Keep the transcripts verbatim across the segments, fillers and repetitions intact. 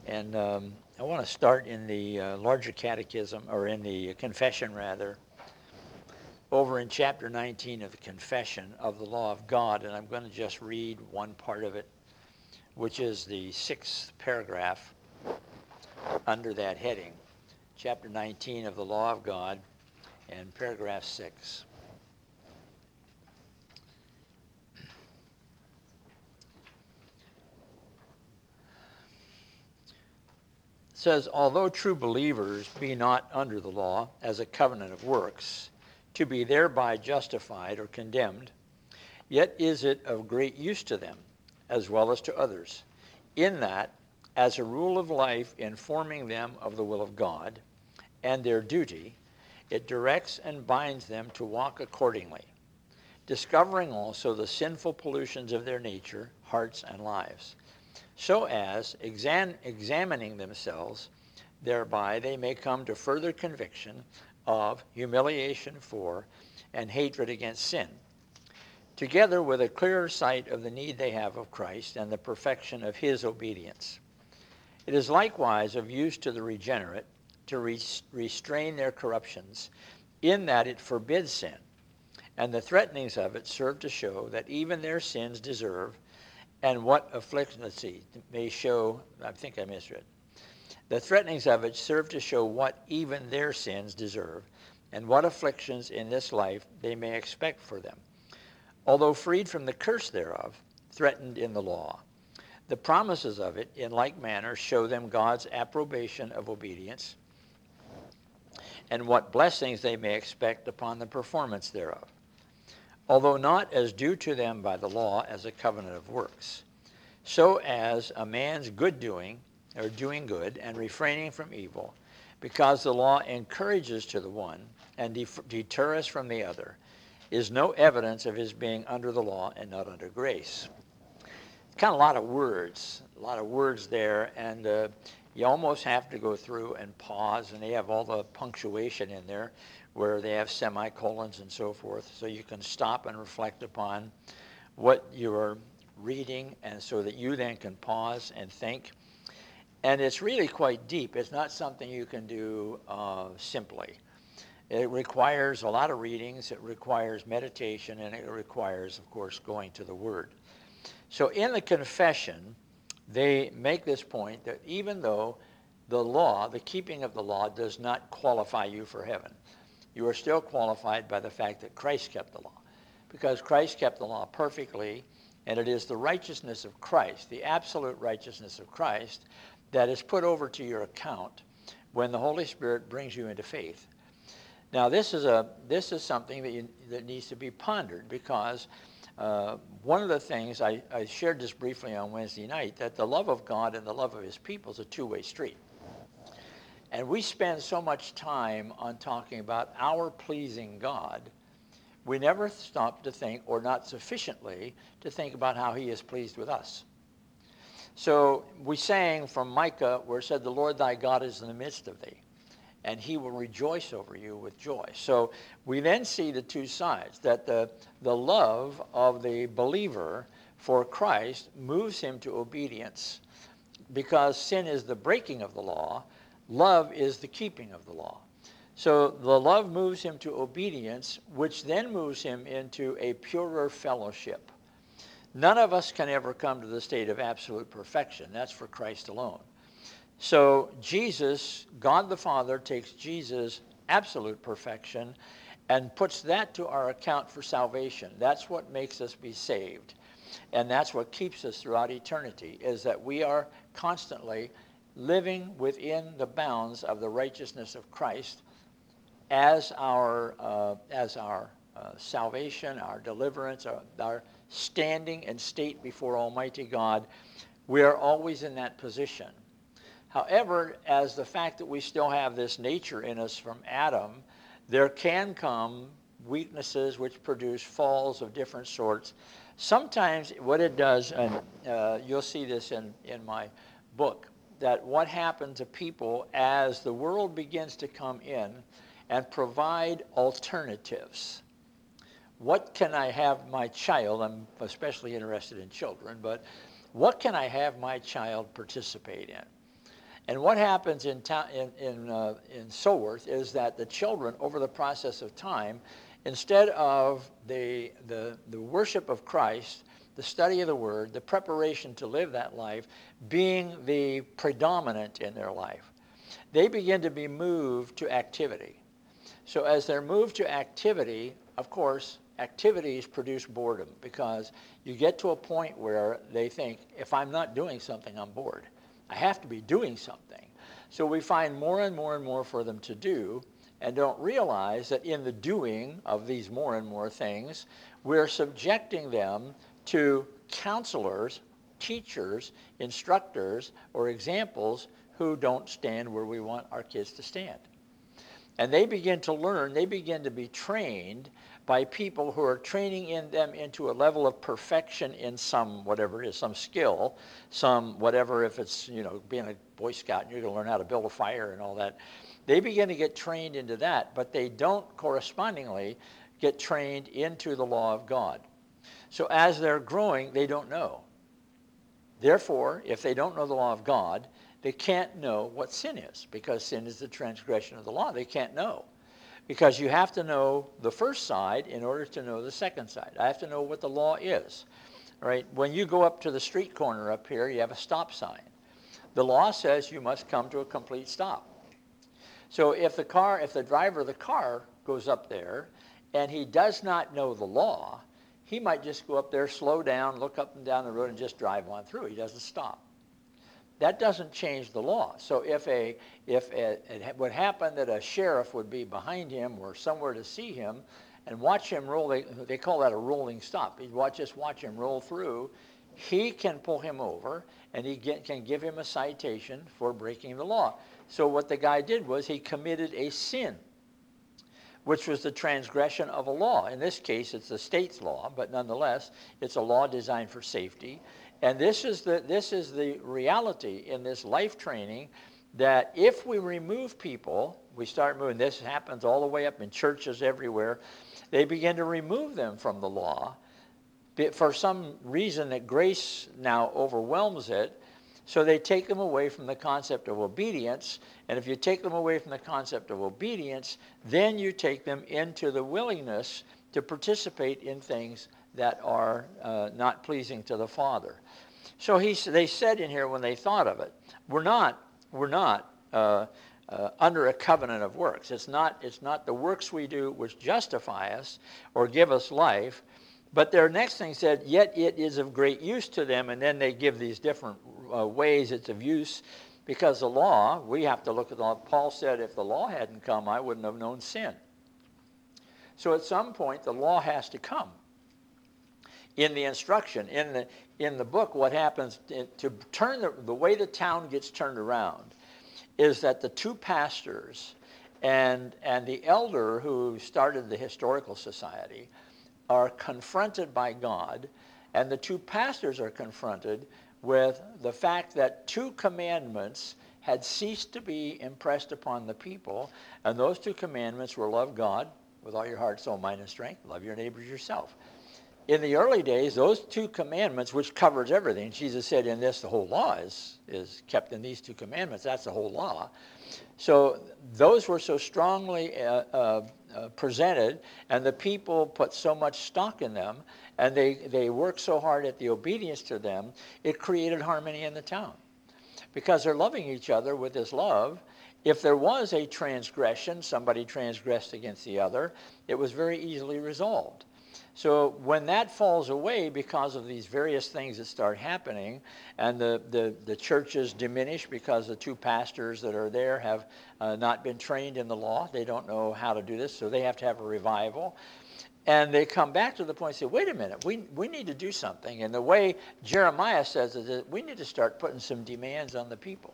And um, I want to start in the uh, larger catechism, or in the confession rather, over in chapter nineteen of the Confession of the Law of God. And I'm going to just read one part of it, which is the sixth paragraph under that heading. Chapter nineteen of the Law of God, and paragraph six. It says, although true believers be not under the law as a covenant of works, to be thereby justified or condemned, yet is it of great use to them, as well as to others, in that, as a rule of life informing them of the will of God and their duty, it directs and binds them to walk accordingly, discovering also the sinful pollutions of their nature, hearts, and lives, so as, exam- examining themselves, thereby they may come to further conviction of humiliation for and hatred against sin, together with a clearer sight of the need they have of Christ and the perfection of his obedience. It is likewise of use to the regenerate to re- restrain their corruptions, in that it forbids sin, and the threatenings of it serve to show that even their sins deserve, and what affliction, let's see, may show, I think I misread. The threatenings of it serve to show what even their sins deserve, and what afflictions in this life they may expect for them, although freed from the curse thereof, threatened in the law. The promises of it, in like manner, show them God's approbation of obedience, and what blessings they may expect upon the performance thereof, although not as due to them by the law as a covenant of works, so as a man's good doing, or doing good, and refraining from evil, because the law encourages to the one and def- deters from the other, is no evidence of his being under the law and not under grace. Kind of a lot of words, a lot of words there, and uh, you almost have to go through and pause, and they have all the punctuation in there where they have semicolons and so forth, so you can stop and reflect upon what you are reading, and so that you then can pause and think. And it's really quite deep. It's not something you can do uh, simply. It requires a lot of readings, it requires meditation, and it requires, of course, going to the Word. So in the confession, they make this point that even though the law, the keeping of the law, does not qualify you for heaven, you are still qualified by the fact that Christ kept the law. Because Christ kept the law perfectly, and it is the righteousness of Christ, the absolute righteousness of Christ, that is put over to your account when the Holy Spirit brings you into faith. Now, this is a this is something that you, that needs to be pondered, because uh, one of the things I, I shared this briefly on Wednesday night, that the love of God and the love of His people is a two-way street, and we spend so much time on talking about our pleasing God, we never stop to think, or not sufficiently to think about how He is pleased with us. So we sang from Micah, where it said, "The Lord thy God is in the midst of thee, and he will rejoice over you with joy." So we then see the two sides, that the, the love of the believer for Christ moves him to obedience, because sin is the breaking of the law, love is the keeping of the law. So the love moves him to obedience, which then moves him into a purer fellowship. None of us can ever come to the state of absolute perfection. That's for Christ alone. So Jesus, God the Father, takes Jesus' absolute perfection and puts that to our account for salvation. That's what makes us be saved. And that's what keeps us throughout eternity, is that we are constantly living within the bounds of the righteousness of Christ as our, uh, as our uh, salvation, our deliverance, our, our standing and state before Almighty God. We are always in that position. However, as the fact that we still have this nature in us from Adam, there can come weaknesses which produce falls of different sorts. Sometimes what it does, and uh, you'll see this in, in my book, that what happens to people as the world begins to come in and provide alternatives. What can I have my child, I'm especially interested in children, but what can I have my child participate in? And what happens in, ta- in, in, uh, in Soworth is that the children, over the process of time, instead of the, the, the worship of Christ, the study of the Word, the preparation to live that life, being the predominant in their life, they begin to be moved to activity. So as they're moved to activity, of course, activities produce boredom, because you get to a point where they think, if I'm not doing something, I'm bored. I have to be doing something. So we find more and more and more for them to do, and don't realize that in the doing of these more and more things, we're subjecting them to counselors, teachers, instructors, or examples who don't stand where we want our kids to stand. And they begin to learn, they begin to be trained by people who are training in them into a level of perfection in some, whatever it is, some skill, some whatever, if it's, you know, being a Boy Scout and you're going to learn how to build a fire and all that. They begin to get trained into that, but they don't correspondingly get trained into the law of God. So as they're growing, they don't know. Therefore, if they don't know the law of God, they can't know what sin is, because sin is the transgression of the law. They can't know, because you have to know the first side in order to know the second side. I have to know what the law is, right? When you go up to the street corner up here, you have a stop sign. The law says you must come to a complete stop. So if the car, if the driver of the car goes up there and he does not know the law, he might just go up there, slow down, look up and down the road, and just drive on through. He doesn't stop. That doesn't change the law. So if a if a, it would happen that a sheriff would be behind him or somewhere to see him and watch him roll, they, they call that a rolling stop. He'd watch, just watch him roll through. He can pull him over, and he get, can give him a citation for breaking the law. So what the guy did was he committed a sin, which was the transgression of a law. In this case, it's the state's law, but nonetheless, it's a law designed for safety. And this is the, this is the reality in this life training, that if we remove people, we start moving, this happens all the way up in churches everywhere, they begin to remove them from the law. For some reason that grace now overwhelms it, so they take them away from the concept of obedience. And if you take them away from the concept of obedience, then you take them into the willingness to participate in things that are uh, not pleasing to the Father. So he, they said in here when they thought of it, we're not, we're not uh, uh, under a covenant of works. It's not, it's not the works we do which justify us or give us life. But their next thing said, yet it is of great use to them. And then they give these different uh, ways it's of use, because the law, we have to look at the law. Paul said, if the law hadn't come, I wouldn't have known sin. So at some point, the law has to come. In the instruction, in the, in the book, what happens to, to turn the, the way the town gets turned around is that the two pastors and, and the elder who started the historical society are confronted by God, and the two pastors are confronted with the fact that two commandments had ceased to be impressed upon the people, and those two commandments were love God with all your heart, soul, mind, and strength, love your neighbors yourself. In the early days, those two commandments, which covers everything, Jesus said in this, the whole law is, is kept in these two commandments. That's the whole law. So those were so strongly uh, uh, uh, presented, and the people put so much stock in them, and they, they worked so hard at the obedience to them, it created harmony in the town. Because they're loving each other with this love. If there was a transgression, somebody transgressed against the other, it was very easily resolved. So when that falls away because of these various things that start happening, and the, the, the churches diminish because the two pastors that are there have uh, not been trained in the law, they don't know how to do this, so they have to have a revival. And they come back to the point and say, wait a minute, we, we need to do something. And the way Jeremiah says is that we need to start putting some demands on the people.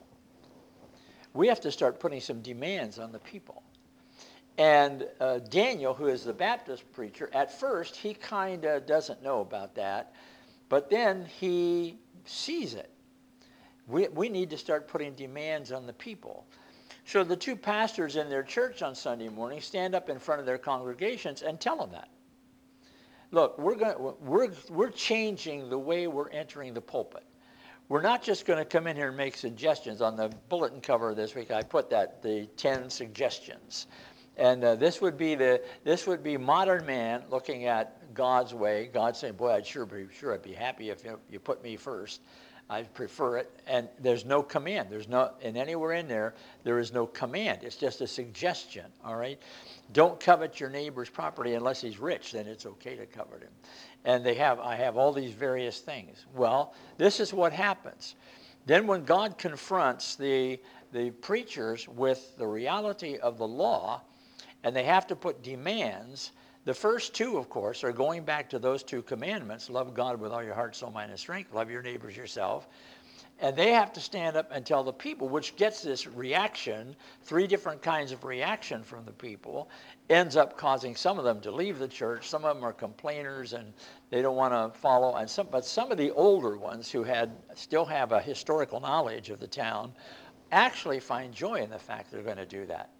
We have to start putting some demands on the people. And uh, Daniel, who is the Baptist preacher, at first he kind of doesn't know about that, but then he sees it. We, we need to start putting demands on the people. So the two pastors in their church on Sunday morning stand up in front of their congregations and tell them that. Look, we're, going, we're, we're changing the way we're entering the pulpit. we're not just going to come in here and make suggestions. On the bulletin cover this week, I put that, the ten suggestions. And uh, this would be the this would be modern man looking at God's way. God saying, boy, I'd sure be sure I'd be happy if you, you put me first. I prefer it. And there's no command. There's no, and anywhere in there, there is no command. It's just a suggestion, all right? Don't covet your neighbor's property unless he's rich. Then it's okay to covet him. And they have, I have all these various things. Well, this is what happens. Then when God confronts the, the preachers with the reality of the law, and they have to put demands, the first two, of course, are going back to those two commandments. Love God with all your heart, soul, mind, and strength. Love your neighbors yourself. And they have to stand up and tell the people, which gets this reaction, three different kinds of reaction from the people, ends up causing some of them to leave the church. Some of them are complainers and they don't want to follow. And some, but some of the older ones who had still have a historical knowledge of the town actually find joy in the fact they're going to do that.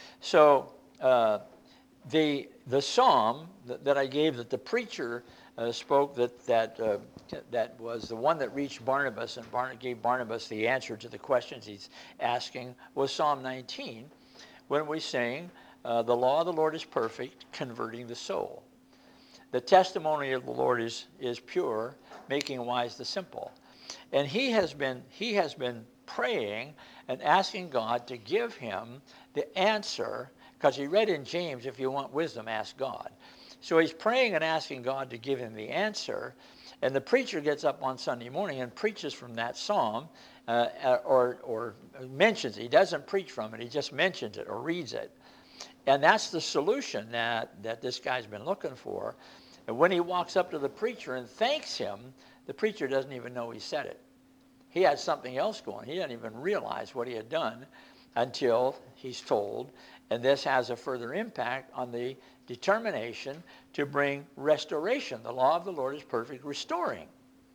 So uh, the the psalm that, that I gave that the preacher uh, spoke that that uh, that was the one that reached Barnabas and Barn- gave Barnabas the answer to the questions he's asking was Psalm nineteen, when we sing, uh, "The law of the Lord is perfect, converting the soul. The testimony of the Lord is is pure, making wise the simple." And he has been he has been praying and asking God to give him the answer. Because he read in James, if you want wisdom, ask God. So he's praying and asking God to give him the answer. And the preacher gets up on Sunday morning and preaches from that psalm uh, or, or mentions it. He doesn't preach from it. He just mentions it or reads it. And that's the solution that, that this guy's been looking for. And when he walks up to the preacher and thanks him, the preacher doesn't even know he said it. He had something else going. He didn't even realize what he had done until he's told. And this has a further impact on the determination to bring restoration. The law of the Lord is perfect, restoring.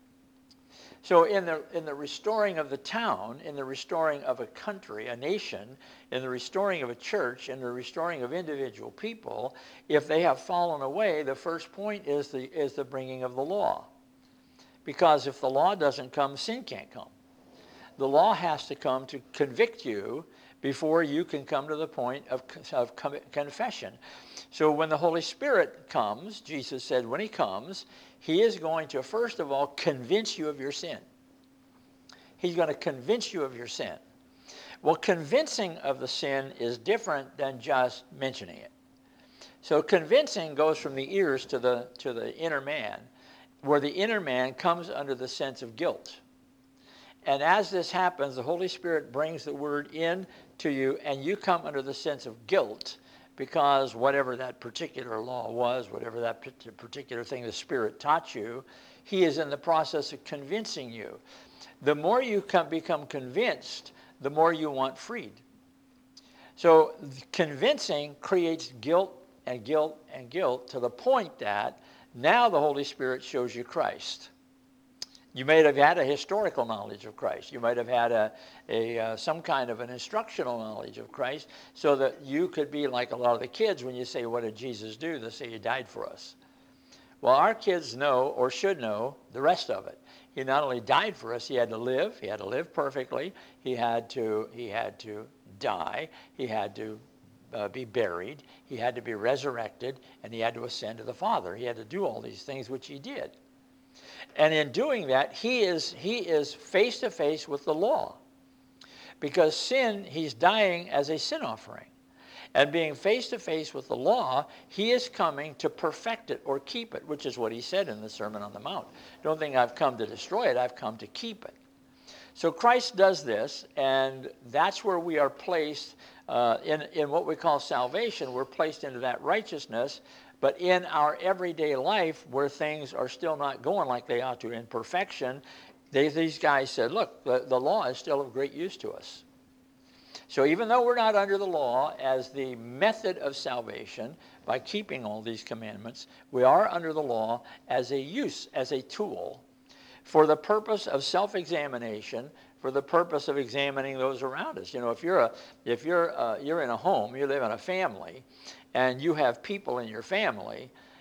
So in the, in the restoring of the town, in the restoring of a country, a nation, in the restoring of a church, in the restoring of individual people, if they have fallen away, the first point is the, is the bringing of the law. Because if the law doesn't come, sin can't come. The law has to come to convict you before you can come to the point of, of confession. So when the Holy Spirit comes, Jesus said when he comes, he is going to, first of all, convince you of your sin. He's going to convince you of your sin. Well, convincing of the sin is different than just mentioning it. So convincing goes from the ears to the, to the inner man, where the inner man comes under the sense of guilt. And as this happens, the Holy Spirit brings the word in to you, and you come under the sense of guilt because whatever that particular law was, whatever that particular thing the Spirit taught you, he is in the process of convincing you. The more you come, become convinced, the more you want freed. So convincing creates guilt and guilt and guilt to the point that now the Holy Spirit shows you Christ. You may have had a historical knowledge of Christ. You might have had a, a uh, some kind of an instructional knowledge of Christ so that you could be like a lot of the kids when you say, what did Jesus do? They say he died for us. Well, our kids know or should know the rest of it. He not only died for us, he had to live. He had to live perfectly. He had to, he had to die. He had to uh, be buried. He had to be resurrected. And he had to ascend to the Father. He had to do all these things, which he did. And in doing that, he is he is face to face with the law. Because sin, he's dying as a sin offering. And being face to face with the law, he is coming to perfect it or keep it, which is what he said in the Sermon on the Mount. Don't think I've come to destroy it, I've come to keep it. So Christ does this, and that's where we are placed uh, in, in what we call salvation. We're placed into that righteousness. But in our everyday life, where things are still not going like they ought to in perfection, they, these guys said, look, the, the law is still of great use to us. So even though we're not under the law as the method of salvation, by keeping all these commandments, we are under the law as a use, as a tool, for the purpose of self-examination, for the purpose of examining those around us. You know, if you're a, if you're uh, you're in a home, you live in a family, and you have people in your family,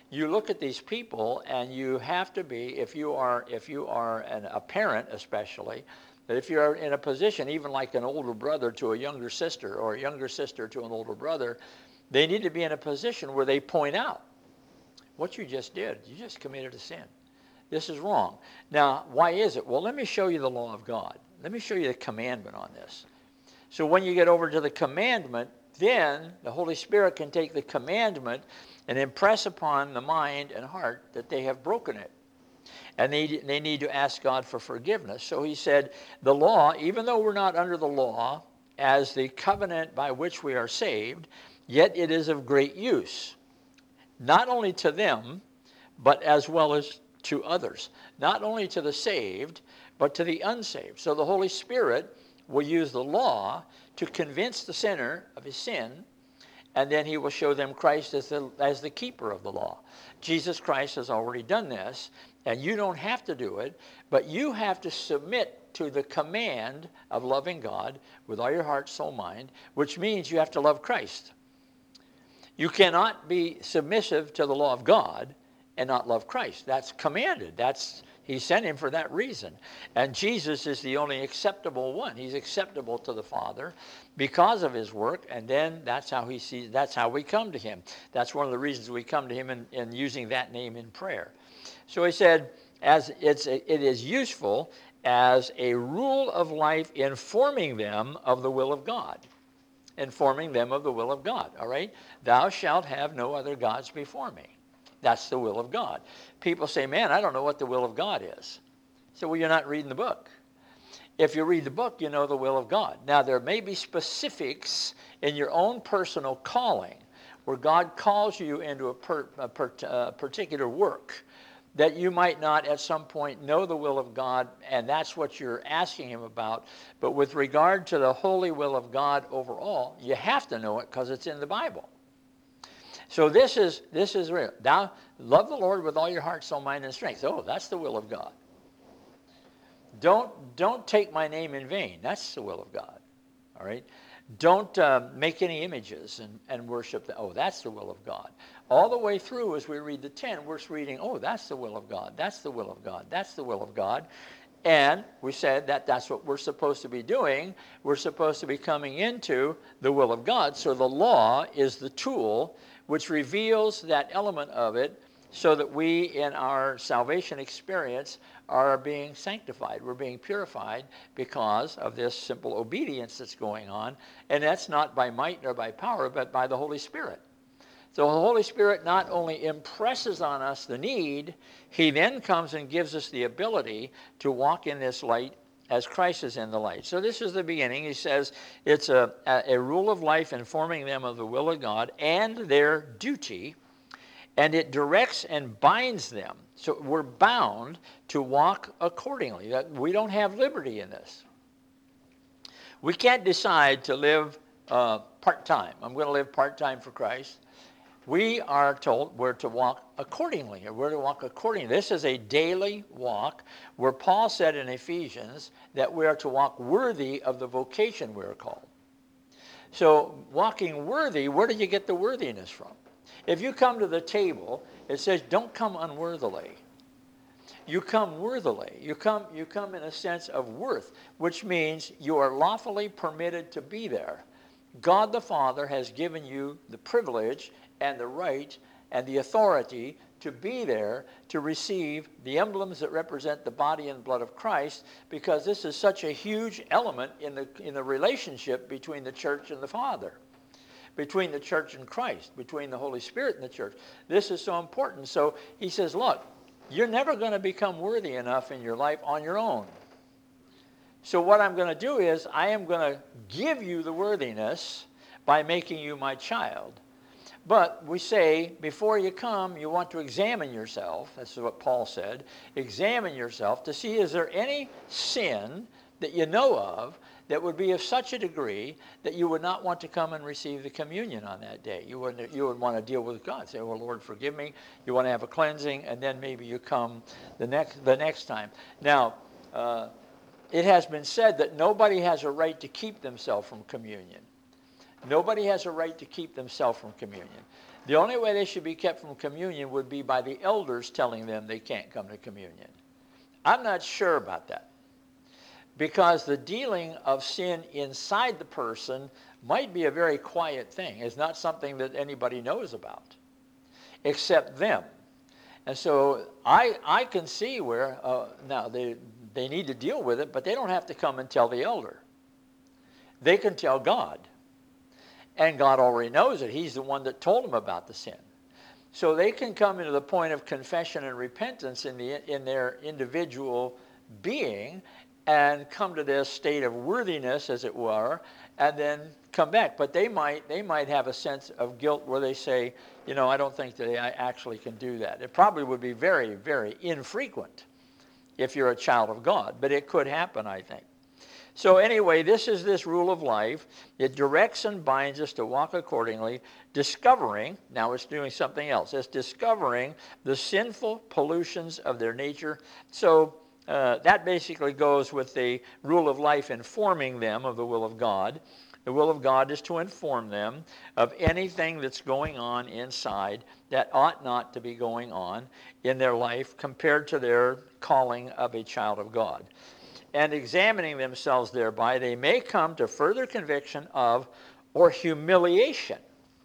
you look at these people, and you have to be, if you are, if you are an, a parent especially, that if you're in a position, even like an older brother to a younger sister, or a younger sister to an older brother, they need to be in a position where they point out what you just did. You just committed a sin. This is wrong. Now, why is it? Well, let me show you the law of God. Let me show you the commandment on this. So when you get over to the commandment, then the Holy Spirit can take the commandment and impress upon the mind and heart that they have broken it. And they, they need to ask God for forgiveness. So he said, the law, even though we're not under the law as the covenant by which we are saved, yet it is of great use, not only to them, but as well as to others. Not only to the saved, but to the unsaved. So the Holy Spirit will use the law to convince the sinner of his sin, and then he will show them Christ as the, as the keeper of the law. Jesus Christ has already done this, and you don't have to do it, but you have to submit to the command of loving God with all your heart, soul, mind, which means you have to love Christ. You cannot be submissive to the law of God and not love Christ. That's commanded. That's He sent him for that reason. And Jesus is the only acceptable one. He's acceptable to the Father because of his work, and then that's how he sees, that's how we come to him. That's one of the reasons we come to him in, in using that name in prayer. So he said, as it's a, it is useful as a rule of life, informing them of the will of God. Informing them of the will of God, all right? Thou shalt have no other gods before me. That's the will of God. People say, man, I don't know what the will of God is. So, well, you're not reading the book. If you read the book, you know the will of God. Now, there may be specifics in your own personal calling where God calls you into a, per, a, per, a particular work that you might not at some point know the will of God, and that's what you're asking him about. But with regard to the holy will of God overall, you have to know it because it's in the Bible. So this is this is real. Thou love the Lord with all your heart, soul, mind, and strength. Oh, that's the will of God. Don't don't take my name in vain. That's the will of God. All right. Don't uh, make any images and, and worship. The, oh, that's the will of God. All the way through, as we read the ten, we're reading, oh, that's the will of God. That's the will of God. That's the will of God. And we said that that's what we're supposed to be doing. We're supposed to be coming into the will of God. So the law is the tool which reveals that element of it so that we, in our salvation experience, are being sanctified. We're being purified because of this simple obedience that's going on. And that's not by might nor by power, but by the Holy Spirit. So the Holy Spirit not only impresses on us the need, he then comes and gives us the ability to walk in this light as Christ is in the light. So this is the beginning. He says it's a, a, a rule of life informing them of the will of God and their duty, and it directs and binds them. So we're bound to walk accordingly. That we don't have liberty in this. We can't decide to live uh, part-time. I'm going to live part-time for Christ. We are told we're to walk accordingly. We're to walk accordingly. This is a daily walk where Paul said in Ephesians that we are to walk worthy of the vocation we are called. So walking worthy, where do you get the worthiness from? If you come to the table, it says don't come unworthily. You come worthily. You come, you come in a sense of worth, which means you are lawfully permitted to be there. God the Father has given you the privilege and the right and the authority to be there to receive the emblems that represent the body and blood of Christ, because this is such a huge element in the in the relationship between the church and the Father, between the church and Christ, between the Holy Spirit and the church. This is so important. So he says, look, you're never going to become worthy enough in your life on your own. So what I'm going to do is I am going to give you the worthiness by making you my child. But we say, before you come, you want to examine yourself. That's what Paul said. Examine yourself to see, is there any sin that you know of that would be of such a degree that you would not want to come and receive the communion on that day. You would, you would want to deal with God. Say, well, Lord, forgive me. You want to have a cleansing, and then maybe you come the next, the next time. Now, uh, it has been said that nobody has a right to keep themselves from communion. Nobody has a right to keep themselves from communion. The only way they should be kept from communion would be by the elders telling them they can't come to communion. I'm not sure about that, because the dealing of sin inside the person might be a very quiet thing. It's not something that anybody knows about except them. And so I, I can see where, uh, now they, they need to deal with it, but they don't have to come and tell the elder. They can tell God. And God already knows it. He's the one that told them about the sin. So they can come into the point of confession and repentance in, the, in their individual being and come to this state of worthiness, as it were, and then come back. But they might, they might have a sense of guilt where they say, you know, I don't think that I actually can do that. It probably would be very, very infrequent if you're a child of God, but it could happen, I think. So anyway, this is this rule of life. It directs and binds us to walk accordingly, discovering, now it's doing something else, it's discovering the sinful pollutions of their nature. So uh, that basically goes with the rule of life informing them of the will of God. The will of God is to inform them of anything that's going on inside that ought not to be going on in their life compared to their calling of a child of God. And examining themselves thereby, they may come to further conviction of or humiliation.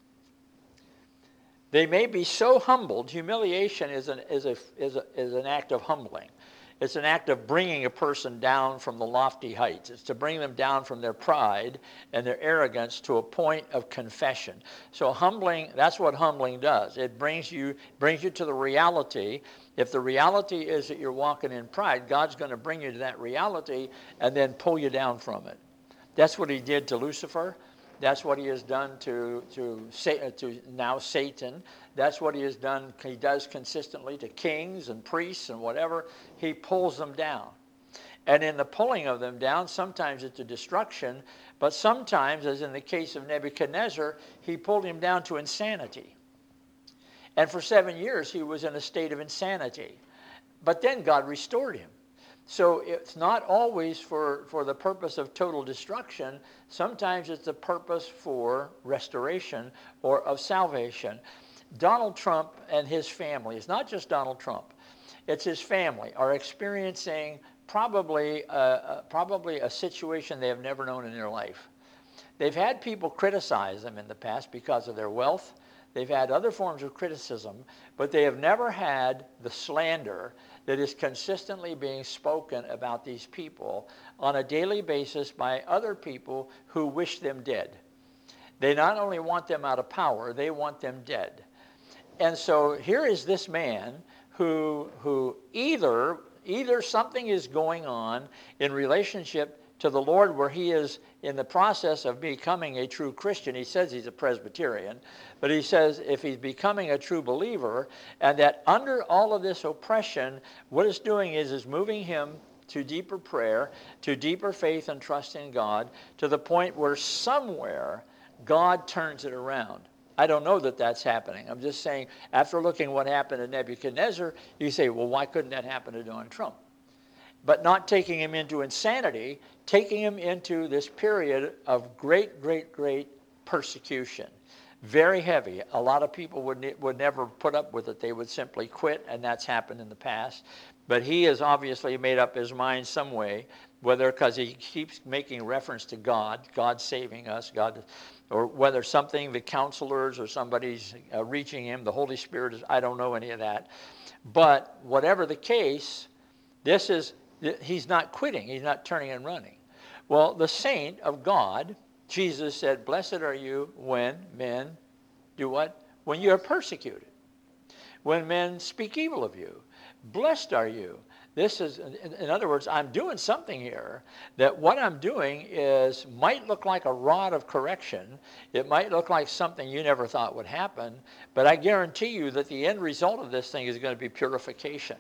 They may be so humbled. Humiliation is an, is a, is a, is an act of humbling. It's an act of bringing a person down from the lofty heights. It's to bring them down from their pride and their arrogance to a point of confession. So humbling, that's what humbling does. It brings you, brings you to the reality. If the reality is that you're walking in pride, God's going to bring you to that reality and then pull you down from it. That's what he did to Lucifer. That's what he has done to, to, to now Satan. That's what he has done, he does consistently to kings and priests and whatever. He pulls them down. And in the pulling of them down, sometimes it's a destruction, but sometimes, as in the case of Nebuchadnezzar, he pulled him down to insanity. And for seven years, he was in a state of insanity. But then God restored him. So it's not always for, for the purpose of total destruction. Sometimes it's the purpose for restoration or of salvation. Donald Trump and his family, it's not just Donald Trump, it's his family, are experiencing probably a, a, probably a situation they have never known in their life. They've had people criticize them in the past because of their wealth. They've had other forms of criticism, but they have never had the slander that is consistently being spoken about these people on a daily basis by other people who wish them dead. They not only want them out of power, they want them dead. And so here is this man who, who either, either something is going on in relationship to the Lord where he is in the process of becoming a true Christian. He says he's a Presbyterian, but he says if he's becoming a true believer, and that under all of this oppression, what it's doing is, is moving him to deeper prayer, to deeper faith and trust in God, to the point where somewhere God turns it around. I don't know that that's happening. I'm just saying, after looking what happened to Nebuchadnezzar, you say, well, why couldn't that happen to Donald Trump? But not taking him into insanity, taking him into this period of great, great, great persecution. Very heavy. A lot of people would, ne would never put up with it. They would simply quit, and that's happened in the past. But he has obviously made up his mind some way, whether because he keeps making reference to God, God saving us, God, or whether something, the counselors or somebody's uh, reaching him, the Holy Spirit is, I don't know any of that. But whatever the case, this is, he's not quitting. He's not turning and running. Well, the saint of God, Jesus said, blessed are you when men do what? When you are persecuted. When men speak evil of you. Blessed are you. This is, in other words, I'm doing something here that what I'm doing is, might look like a rod of correction. It might look like something you never thought would happen, but I guarantee you that the end result of this thing is going to be purification.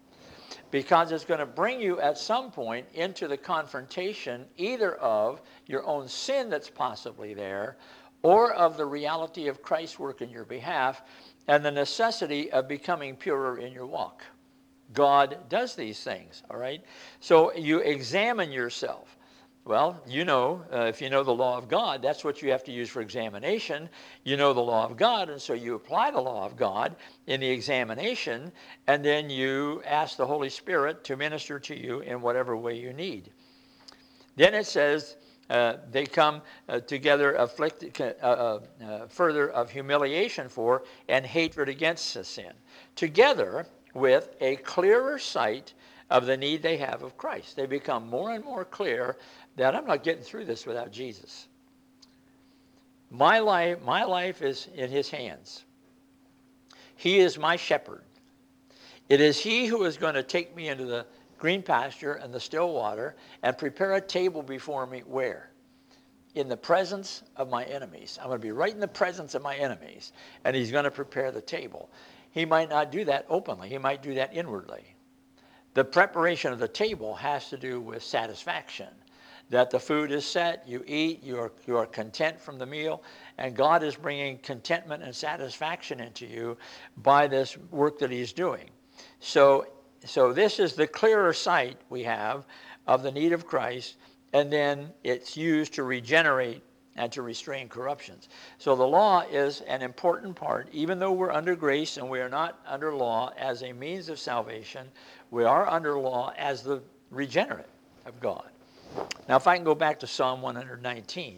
Because it's going to bring you at some point into the confrontation either of your own sin that's possibly there, or of the reality of Christ's work in your behalf and the necessity of becoming purer in your walk. God does these things, all right? So you examine yourself. Well, you know, uh, if you know the law of God, that's what you have to use for examination. You know the law of God, and so you apply the law of God in the examination, and then you ask the Holy Spirit to minister to you in whatever way you need. Then it says, uh, they come uh, together afflicted, uh, uh, uh, further of humiliation for and hatred against the sin, together with a clearer sight of the need they have of Christ. They become more and more clear that I'm not getting through this without Jesus. My life, my life is in his hands. He is my shepherd. It is he who is going to take me into the green pasture and the still water and prepare a table before me where? In the presence of my enemies. I'm going to be right in the presence of my enemies, and he's going to prepare the table. He might not do that openly. He might do that inwardly. The preparation of the table has to do with satisfaction, that the food is set, you eat, you are, you are content from the meal, and God is bringing contentment and satisfaction into you by this work that he's doing. So, so this is the clearer sight we have of the need of Christ, and then it's used to regenerate and to restrain corruptions. So the law is an important part. Even though we're under grace and we are not under law as a means of salvation, we are under law as the regenerate of God. Now, if I can go back to Psalm one nineteen.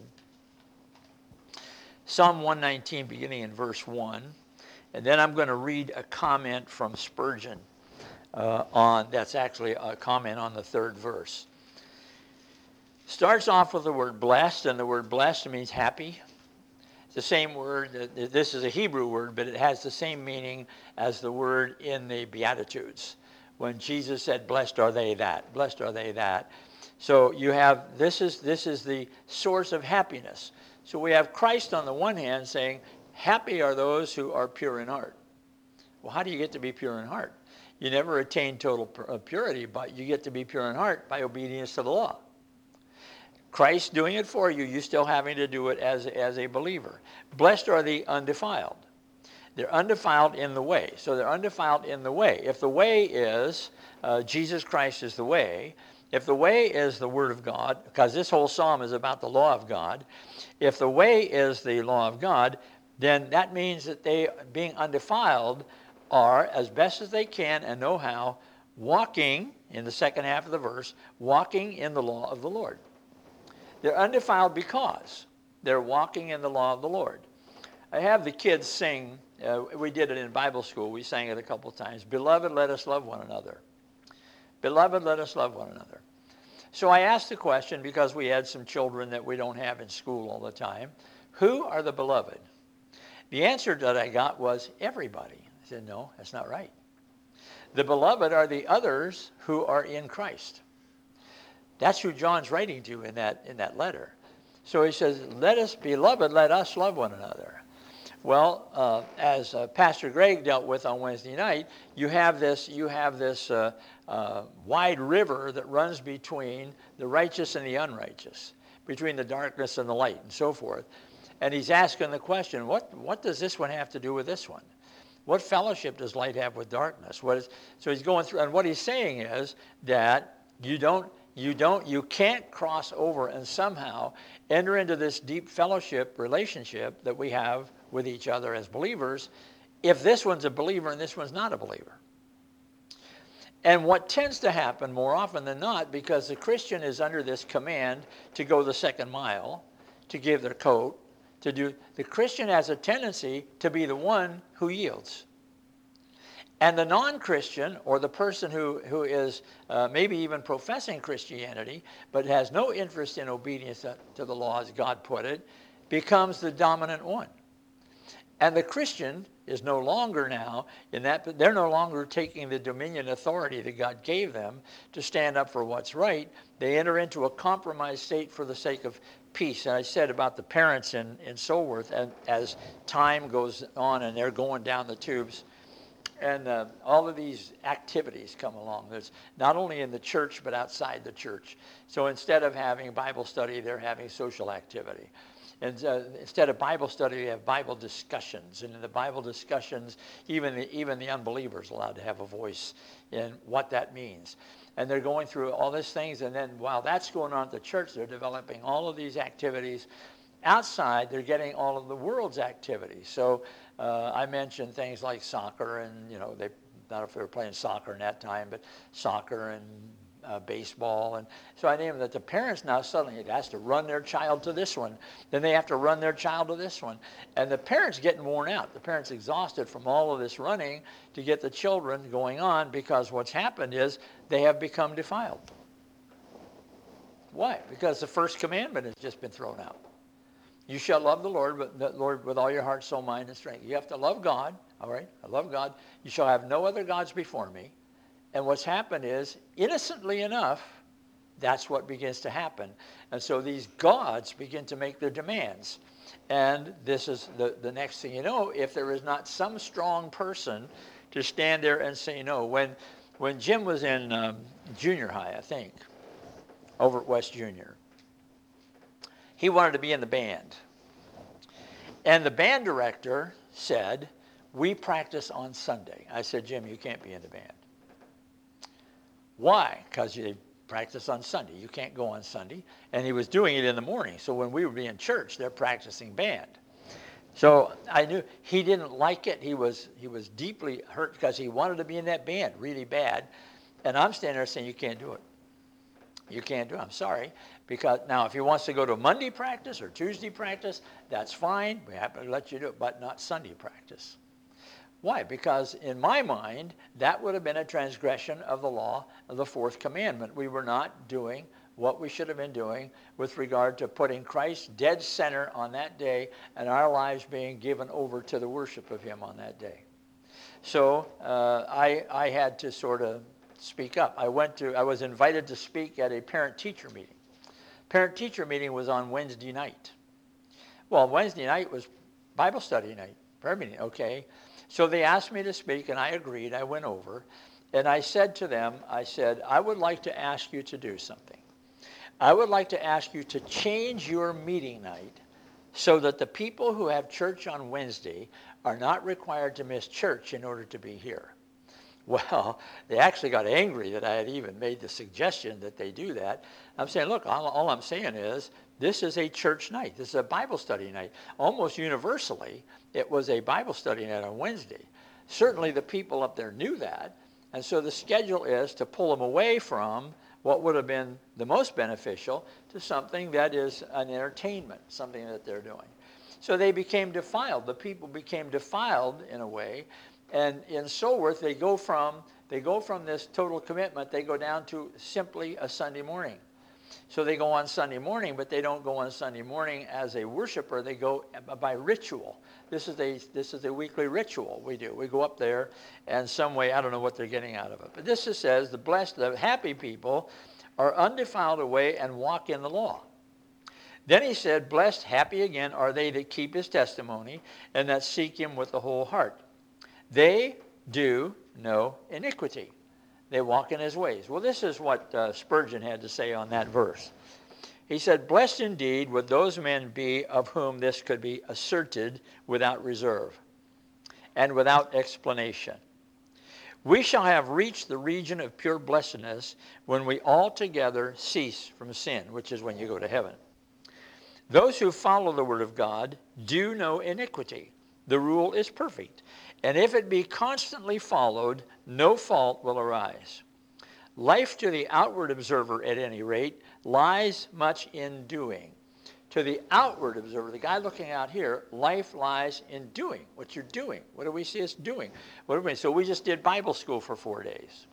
Psalm one nineteen, beginning in verse one. And then I'm going to read a comment from Spurgeon uh, on, that's actually a comment on the third verse. Starts off with the word blessed, and the word blessed means happy. It's the same word. This is a Hebrew word, but it has the same meaning as the word in the Beatitudes. When Jesus said, blessed are they that, blessed are they that. So you have, this is, this is the source of happiness. So we have Christ on the one hand saying, happy are those who are pure in heart. Well, how do you get to be pure in heart? You never attain total purity, but you get to be pure in heart by obedience to the law. Christ doing it for you, you still having to do it as, as a believer. Blessed are the undefiled. They're undefiled in the way. So they're undefiled in the way. If the way is, uh, Jesus Christ is the way, if the way is the Word of God, because this whole psalm is about the law of God, if the way is the law of God, then that means that they, being undefiled, are, as best as they can and know how, walking, in the second half of the verse, walking in the law of the Lord. They're undefiled because they're walking in the law of the Lord. I have the kids sing, uh, we did it in Bible school, we sang it a couple times, Beloved, let us love one another. Beloved, let us love one another. So I asked the question, because we had some children that we don't have in school all the time, who are the beloved? The answer that I got was everybody. I said, no, that's not right. The beloved are the others who are in Christ. That's who John's writing to in that, in that letter. So he says, let us, beloved, let us love one another. Well, uh, as uh, Pastor Greg dealt with on Wednesday night, you have this, you have this uh, uh, wide river that runs between the righteous and the unrighteous, between the darkness and the light and so forth. And he's asking the question, what, what does this one have to do with this one? What fellowship does light have with darkness? What is, so he's going through, and what he's saying is that you don't, You don't, you can't cross over and somehow enter into this deep fellowship relationship that we have with each other as believers if this one's a believer and this one's not a believer. And what tends to happen more often than not, because the Christian is under this command to go the second mile, to give their coat, to do, the Christian has a tendency to be the one who yields. And the non-Christian, or the person who, who is uh, maybe even professing Christianity, but has no interest in obedience to, to the law as God put it, becomes the dominant one. And the Christian is no longer now, in that they're no longer taking the dominion authority that God gave them to stand up for what's right. They enter into a compromised state for the sake of peace. And I said about the parents in, in Soulworth, and as time goes on and they're going down the tubes, and uh, all of these activities come along. There's not only in the church, but outside the church. So instead of having Bible study, they're having social activity. And uh, instead of Bible study, we have Bible discussions. And in the Bible discussions, even the, even the unbelievers are allowed to have a voice in what that means. and they're going through all these things. And then while that's going on at the church, they're developing all of these activities. Outside, they're getting all of the world's activities. So uh, I mentioned things like soccer, and you know, they, I don't know if they were playing soccer in that time, but soccer and uh, baseball. And so I named that the parents now suddenly has to run their child to this one. Then they have to run their child to this one. And the parents getting worn out. The parents exhausted from all of this running to get the children going on, because what's happened is they have become defiled. Why? Because the first commandment has just been thrown out. You shall love the Lord, but the Lord with all your heart, soul, mind, and strength. You have to love God, all right? I love God. You shall have no other gods before me. And what's happened is, innocently enough, that's what begins to happen. And so these gods begin to make their demands. And this is the, the next thing you know, if there is not some strong person to stand there and say no. When, when Jim was in um, junior high, I think, over at West Junior, he wanted to be in the band. And the band director said, we practice on Sunday. I said, Jim, you can't be in the band. Why? Because you practice on Sunday. You can't go on Sunday. And he was doing it in the morning. So when we would be in church, they're practicing band. So I knew he didn't like it. He was, he was deeply hurt because he wanted to be in that band really bad. And I'm standing there saying, you can't do it. You can't do it. I'm sorry. Because now if he wants to go to Monday practice or Tuesday practice, that's fine. We happen to let you do it, but not Sunday practice. Why? Because in my mind, that would have been a transgression of the law of the fourth commandment. We were not doing what we should have been doing with regard to putting Christ dead center on that day and our lives being given over to the worship of him on that day. So uh, I, I had to sort of speak up. I went to, I was invited to speak at a parent-teacher meeting. Parent-teacher meeting was on Wednesday night. Well, Wednesday night was Bible study night, prayer meeting, okay. So they asked me to speak, and I agreed. I went over, and I said to them, I said, I would like to ask you to do something. I would like to ask you to change your meeting night so that the people who have church on Wednesday are not required to miss church in order to be here. Well, they actually got angry that I had even made the suggestion that they do that. I'm saying, look, all, all I'm saying is this is a church night. This is a Bible study night. Almost universally, it was a Bible study night on Wednesday. Certainly the people up there knew that, and so the schedule is to pull them away from what would have been the most beneficial to something that is an entertainment, something that they're doing. So they became defiled. The people became defiled in a way. And in Soulworth, they go from they go from this total commitment, they go down to simply a Sunday morning. So they go on Sunday morning, but they don't go on Sunday morning as a worshiper. They go by ritual. This is a this is a weekly ritual we do. We go up there, and some way, I don't know what they're getting out of it. But this is, says, the blessed, the happy people are undefiled away and walk in the law. Then he said, blessed, happy again are they that keep his testimony and that seek him with the whole heart. They do no iniquity. They walk in his ways. Well, this is what uh, Spurgeon had to say on that verse. He said, blessed indeed would those men be of whom this could be asserted without reserve and without explanation. We shall have reached the region of pure blessedness when we altogether cease from sin, which is when you go to heaven. Those who follow the word of God do no iniquity. The rule is perfect. And if it be constantly followed, no fault will arise. Life to the outward observer, at any rate, lies much in doing. To the outward observer, the guy looking out here, life lies in doing. What you're doing. What do we see us doing? What do we? So we just did Bible school for four days.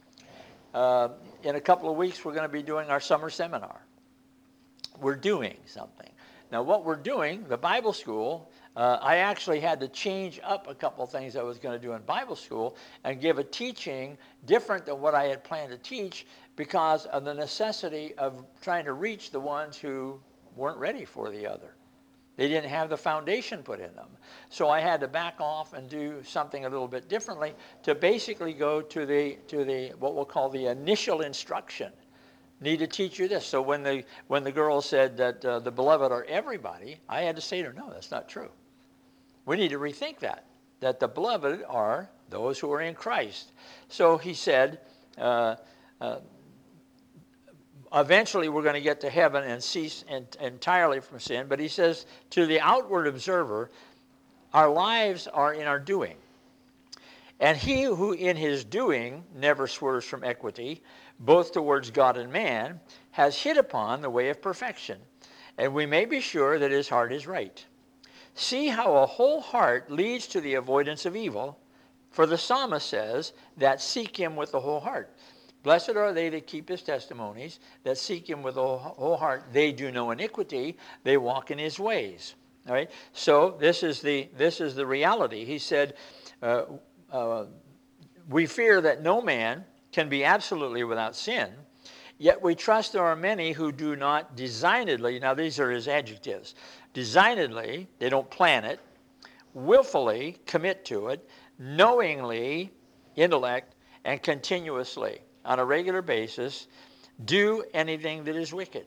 Uh, in a couple of weeks, we're going to be doing our summer seminar. We're doing something. Now, what we're doing, the Bible school, uh, I actually had to change up a couple of things I was going to do in Bible school and give a teaching different than what I had planned to teach because of the necessity of trying to reach the ones who weren't ready for the other. They didn't have the foundation put in them. So I had to back off and do something a little bit differently to basically go to the, to the what we'll call the initial instruction. Need to teach you this. So when the when the girl said that uh, the beloved are everybody, I had to say to her, no, that's not true. We need to rethink that, that the beloved are those who are in Christ. So he said, uh, uh, eventually we're going to get to heaven and cease in, entirely from sin. But he says, to the outward observer, our lives are in our doing. And he who in his doing never swerves from equity, both towards God and man, has hit upon the way of perfection. And we may be sure that his heart is right. See how a whole heart leads to the avoidance of evil. For the psalmist says that seek him with the whole heart. Blessed are they that keep his testimonies, that seek him with the whole heart. They do no iniquity, they walk in his ways. All right. So this is the this is the reality. He said, uh, uh, we fear that no man can be absolutely without sin, yet we trust there are many who do not designedly. Now these are his adjectives. Designedly, they don't plan it. Willfully commit to it. Knowingly, intellect, and continuously, on a regular basis, do anything that is wicked.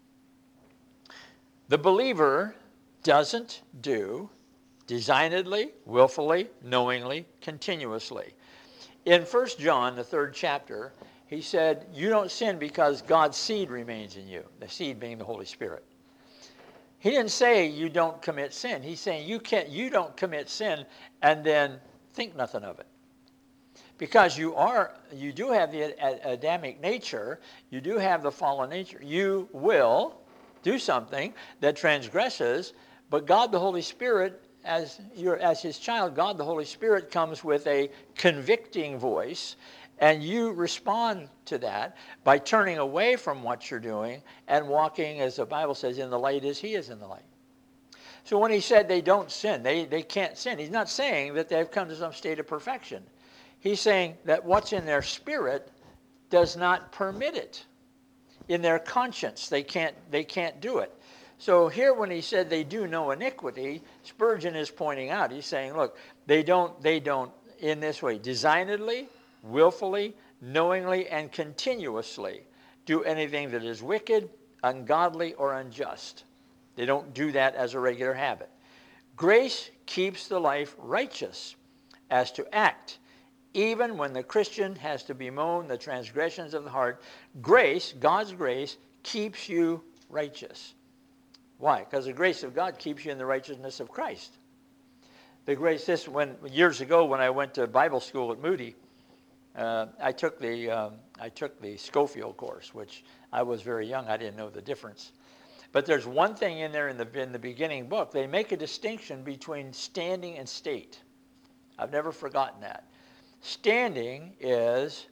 The believer doesn't do designedly, willfully, knowingly, continuously. In First John, the third chapter, he said, you don't sin because God's seed remains in you, the seed being the Holy Spirit. He didn't say you don't commit sin. He's saying you can't, you don't commit sin and then think nothing of it. Because you are, you do have the Adamic nature, you do have the fallen nature. You will do something that transgresses, but God the Holy Spirit, as you're as his child, God the Holy Spirit comes with a convicting voice, and you respond to that by turning away from what you're doing and walking, as the Bible says, in the light as he is in the light. So when he said they don't sin, they, they can't sin, he's not saying that they've come to some state of perfection. He's saying that what's in their spirit does not permit it. In their conscience, they can't, they can't do it. So here when he said they do no iniquity, Spurgeon is pointing out, he's saying, look, they don't, they don't in this way, designedly, willfully, knowingly, and continuously do anything that is wicked, ungodly, or unjust. They don't do that as a regular habit. Grace keeps the life righteous as to act. Even when the Christian has to bemoan the transgressions of the heart, grace, God's grace, keeps you righteous. Why? Because the grace of God keeps you in the righteousness of Christ. The grace, this, when years ago when I went to Bible school at Moody, uh, I took the um, I took the Schofield course, which I was very young. I didn't know the difference. But there's one thing in there in the in the beginning book. They make a distinction between standing and state. I've never forgotten that. Standing is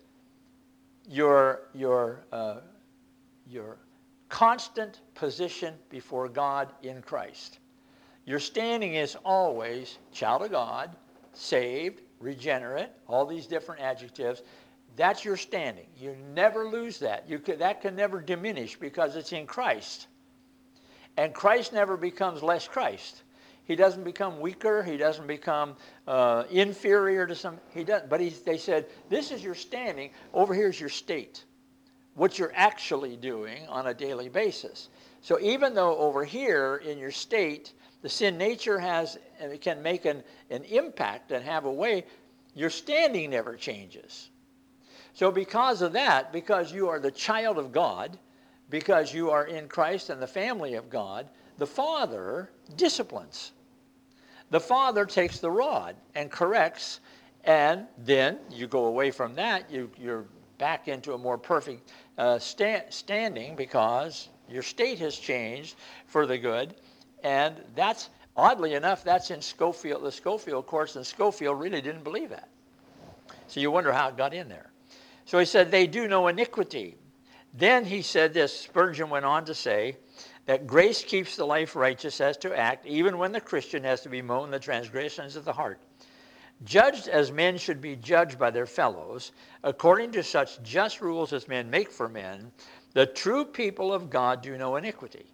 your, your, uh, your constant position before God in Christ. Your standing is always child of God, saved, regenerate, all these different adjectives. That's your standing. You never lose that. You could, that can never diminish because it's in Christ. And Christ never becomes less Christ. He doesn't become weaker. He doesn't become uh, inferior to some. He doesn't. But he, they said, this is your standing. Over here is your state. What you're actually doing on a daily basis. So even though over here in your state, the sin nature has, and it can make an, an impact and have a way, your standing never changes. So because of that, because you are the child of God, because you are in Christ and the family of God, the Father disciplines. The Father takes the rod and corrects, and then you go away from that. You, you're back into a more perfect uh, sta- standing because your state has changed for the good. And that's, oddly enough, that's in Schofield, the Schofield course, and Schofield really didn't believe that. So you wonder how it got in there. So he said, they do no iniquity. Then he said this, Spurgeon went on to say, that grace keeps the life righteous as to act, even when the Christian has to bemoan the transgressions of the heart. Judged as men should be judged by their fellows, according to such just rules as men make for men, the true people of God do no iniquity.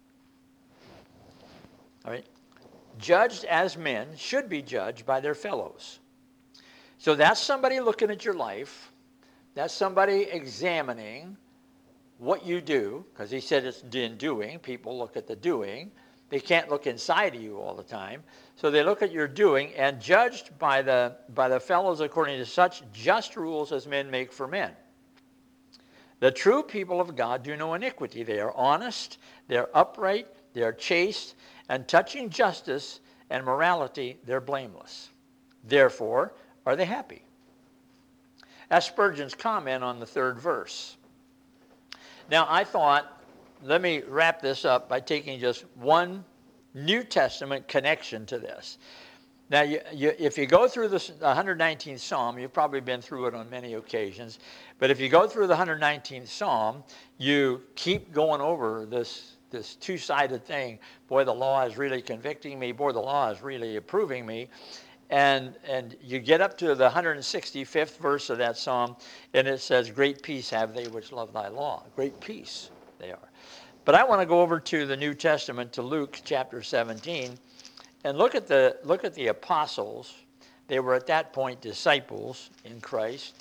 All right? Judged as men should be judged by their fellows. So that's somebody looking at your life. That's somebody examining what you do, because he said it's in doing. People look at the doing. They can't look inside of you all the time. So they look at your doing, and judged by the, by the fellows according to such just rules as men make for men. The true people of God do no iniquity. They are honest, they are upright, they are chaste, and touching justice and morality, they're blameless. Therefore, are they happy? That's Spurgeon's comment on the third verse. Now, I thought, let me wrap this up by taking just one New Testament connection to this. Now, you, you, if you go through the one hundred nineteenth Psalm, you've probably been through it on many occasions, but if you go through the one hundred nineteenth Psalm, you keep going over this, this two-sided thing. Boy, the law is really convicting me. Boy, the law is really approving me. And, and you get up to the one hundred sixty-fifth verse of that psalm, and it says, great peace have they which love thy law. Great peace they are. But I want to go over to the New Testament, to Luke chapter seventeen, and look at the, look at the apostles. They were at that point disciples in Christ.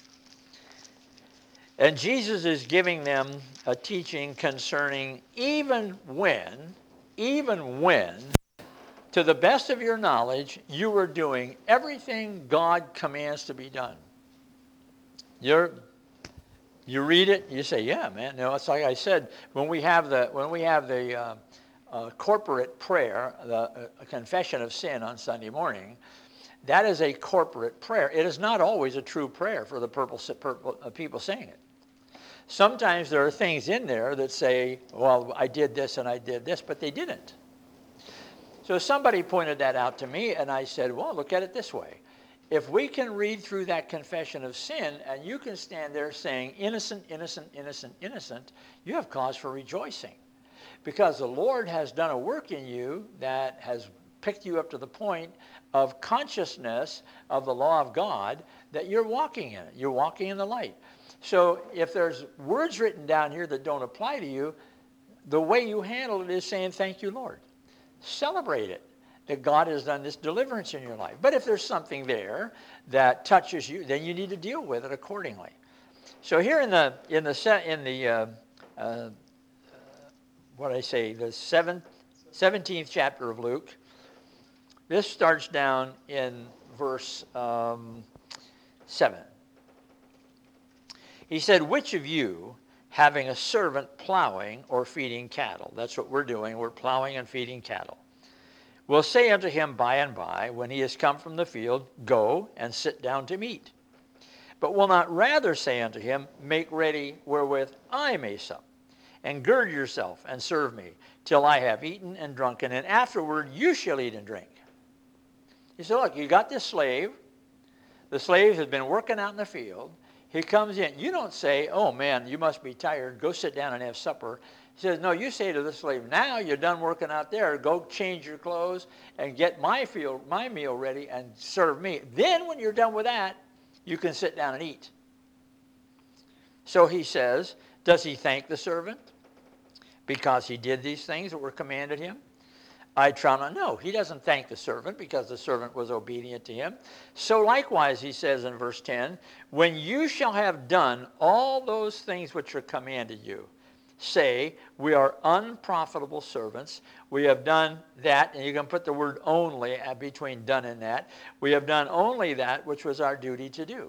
And Jesus is giving them a teaching concerning even when, even when, to the best of your knowledge, you are doing everything God commands to be done. You're, you read it, you say, yeah, man. You know, it's like I said, when we have the, when we have the uh, uh, corporate prayer, the uh, confession of sin on Sunday morning, that is a corporate prayer. It is not always a true prayer for the purpose of people saying it. Sometimes there are things in there that say, well, I did this and I did this, but they didn't. So somebody pointed that out to me, and I said, well, look at it this way. If we can read through that confession of sin, and you can stand there saying, innocent, innocent, innocent, innocent, you have cause for rejoicing. Because the Lord has done a work in you that has picked you up to the point of consciousness of the law of God, that you're walking in it. You're walking in the light. So if there's words written down here that don't apply to you, the way you handle it is saying, thank you, Lord. Celebrate it, that God has done this deliverance in your life. But if there's something there that touches you, then you need to deal with it accordingly. So here in the in the in the uh, uh, what did I say, the seventh, seventeenth chapter of Luke, this starts down in verse um, seven. He said, which of you, having a servant plowing or feeding cattle, that's what we're doing, we're plowing and feeding cattle, will say unto him by and by, when he is come from the field, go and sit down to meat. But will not rather say unto him, make ready wherewith I may sup, and gird yourself and serve me, till I have eaten and drunken, and afterward you shall eat and drink. He said, look, you got this slave. The slave has been working out in the field. He comes in. You don't say, oh, man, you must be tired. Go sit down and have supper. He says, no, you say to the slave, now you're done working out there. Go change your clothes and get my, field, my meal ready and serve me. Then when you're done with that, you can sit down and eat. So he says, does he thank the servant because he did these things that were commanded him? I trow not. No, he doesn't thank the servant because the servant was obedient to him. So likewise, he says in verse ten, when you shall have done all those things which are commanded you, say, we are unprofitable servants. We have done that, and you can put the word only between done and that. We have done only that which was our duty to do.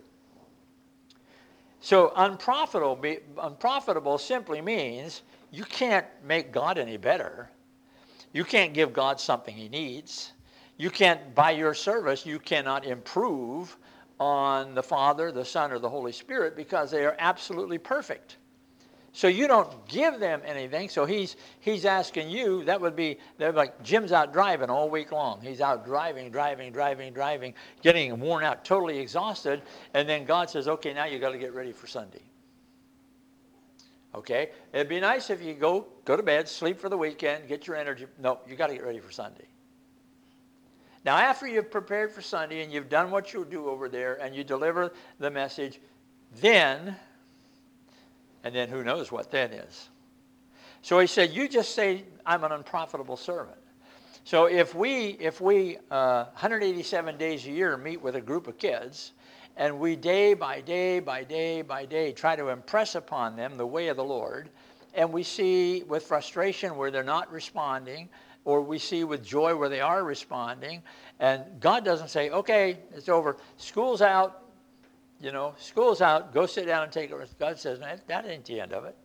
So unprofitable, unprofitable simply means you can't make God any better. You can't give God something he needs. You can't, by your service, you cannot improve on the Father, the Son, or the Holy Spirit because they are absolutely perfect. So you don't give them anything. So he's he's asking you, that would be, they're like Jim's out driving all week long. He's out driving, driving, driving, driving, getting worn out, totally exhausted. And then God says, okay, now you got to get ready for Sunday. Okay, it'd be nice if you go go to bed, sleep for the weekend, get your energy. No, you got to get ready for Sunday. Now, after you've prepared for Sunday and you've done what you'll do over there and you deliver the message, then, and then who knows what then is. So he said, you just say, I'm an unprofitable servant. So if we, if we uh, one hundred eighty-seven days a year meet with a group of kids, and we day by day by day by day try to impress upon them the way of the Lord, and we see with frustration where they're not responding, or we see with joy where they are responding, and God doesn't say, okay, it's over, school's out, You know, school's out, go sit down and take a rest. God says, that, that ain't the end of it.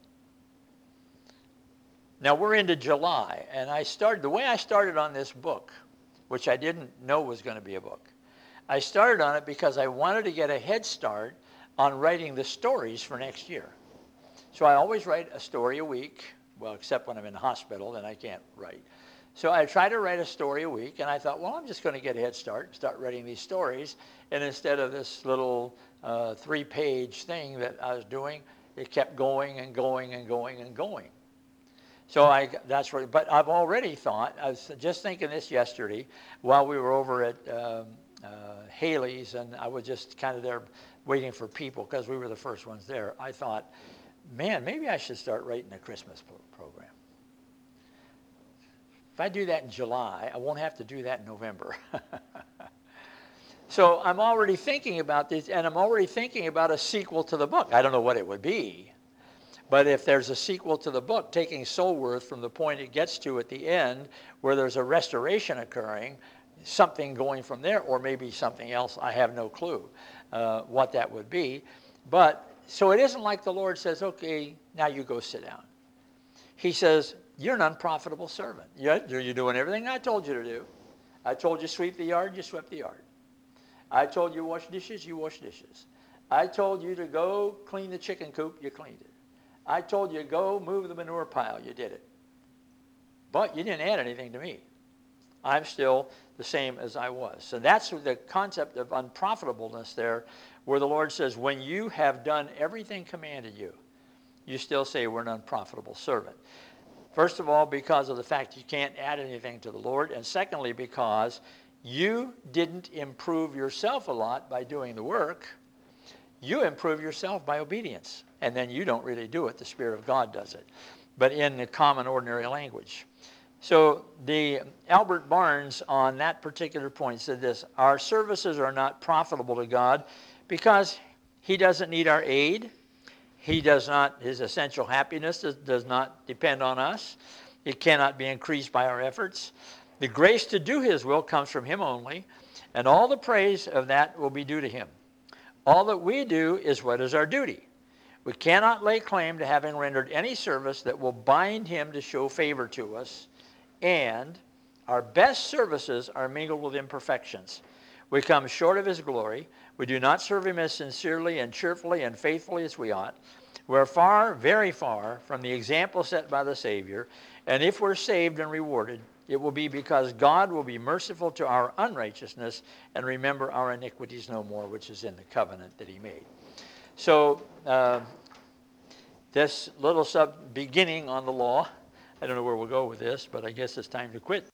Now we're into July, and I started, the way I started on this book, which I didn't know was going to be a book, I started on it because I wanted to get a head start on writing the stories for next year. So I always write a story a week, well, except when I'm in the hospital, then I can't write. So I try to write a story a week, and I thought, well, I'm just going to get a head start, start writing these stories, and instead of this little uh, three-page thing that I was doing, it kept going and going and going and going. So I, that's what, but I've already thought, I was just thinking this yesterday while we were over at um, uh, Haley's, and I was just kind of there waiting for people because we were the first ones there. I thought, man, maybe I should start writing a Christmas pro- program. If I do that in July, I won't have to do that in November. So I'm already thinking about this, and I'm already thinking about a sequel to the book. I don't know what it would be, but if there's a sequel to the book, taking Soulworth from the point it gets to at the end, where there's a restoration occurring, something going from there, or maybe something else, I have no clue uh, what that would be. But, so it isn't like the Lord says, okay, now you go sit down. He says, you're an unprofitable servant. You're, you're doing everything I told you to do. I told you sweep the yard, you swept the yard. I told you wash dishes, you wash dishes. I told you to go clean the chicken coop, you cleaned it. I told you go move the manure pile, you did it. But you didn't add anything to me. I'm still the same as I was. So that's the concept of unprofitableness there, where the Lord says, when you have done everything commanded you, you still say we're an unprofitable servant. First of all, because of the fact you can't add anything to the Lord, and secondly, because you didn't improve yourself a lot by doing the work. You improve yourself by obedience, and then you don't really do it. The Spirit of God does it, but in the common, ordinary language. So the Albert Barnes on that particular point said this: our services are not profitable to God because he doesn't need our aid. He does not, his essential happiness does, does not depend on us. It cannot be increased by our efforts. The grace to do his will comes from him only, and all the praise of that will be due to him. All that we do is what is our duty. We cannot lay claim to having rendered any service that will bind him to show favor to us, and our best services are mingled with imperfections. We come short of his glory. We do not serve him as sincerely and cheerfully and faithfully as we ought. We're far, very far from the example set by the Savior, and if we're saved and rewarded, it will be because God will be merciful to our unrighteousness and remember our iniquities no more, which is in the covenant that he made. So uh, this little sub beginning on the law, I don't know where we'll go with this, but I guess it's time to quit.